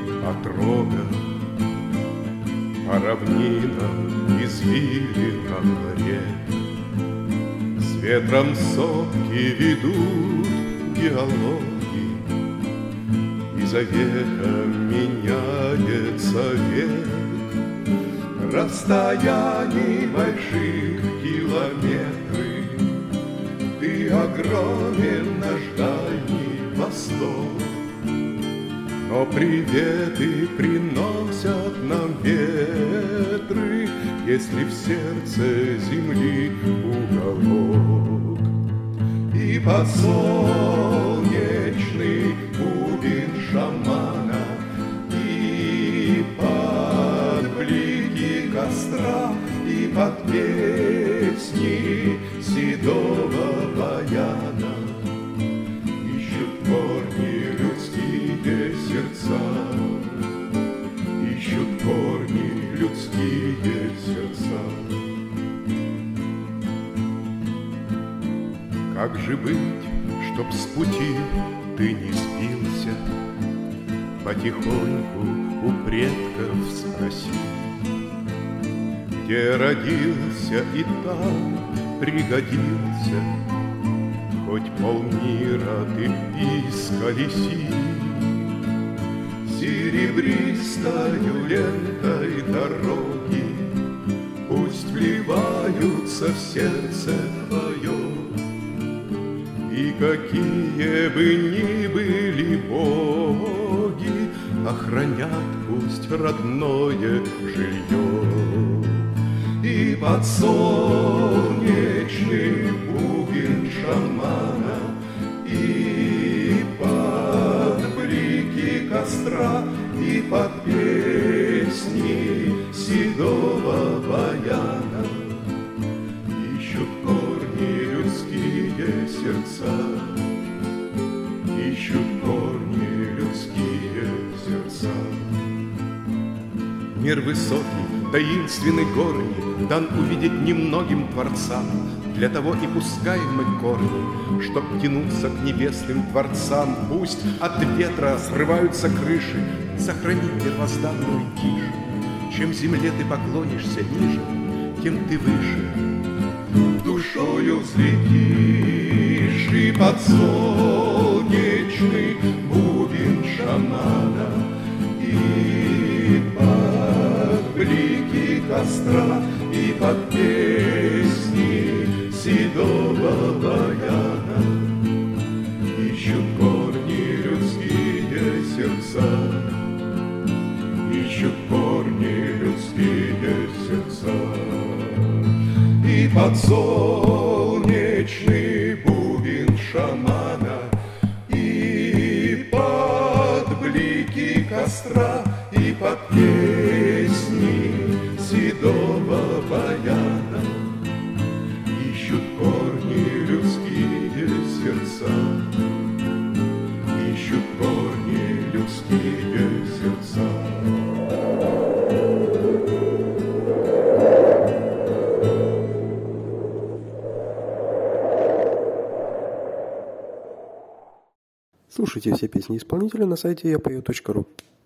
отрога, по равнинам извилинам рек. С ветром сопки ведут диалоги, и за веком меняется век. Расстояний больших километры, ты огромен, наш дальний восток. Но приветы приносят нам ветры, если в сердце земли уголок. И под солнечный бубен шамана, и под блики костра, и под песни седого баяна ищут корни людские сердца, ищут корни людские сердца. Как же быть, чтоб с пути ты не сбился? Потихоньку у предков спроси, где родился и там пригодился. Хоть полмира ты исколеси, серебристою лентой дороги пусть вливаются в сердце твое. И какие бы ни были боги, охранят пусть родное жилье. И под солнечный бубен шамана, и под блики костра, и под песни седого баяна ищут корни людские сердца, ищут корни людские сердца. Мир высокий, таинственный, горний, дан увидеть немногим творцам. Для того и пускаем мы корни, чтоб тянуться к небесным дворцам. Пусть от ветра срываются крыши, сохрани первозданную тишь. Чем земле ты поклонишься ниже, тем ты выше. Душою взлетишь и под солнечный бубен шамана, и под блики костра, и под песни седого баяна ищут корни людские сердца, ищут корни людские сердца. И под солнечный бубен шамана, и под блики костра, и под песни седого баяна ищут корни людские сердца, ищут корни людские сердца. Слушайте все песни исполнителя на сайте yapeo.ru.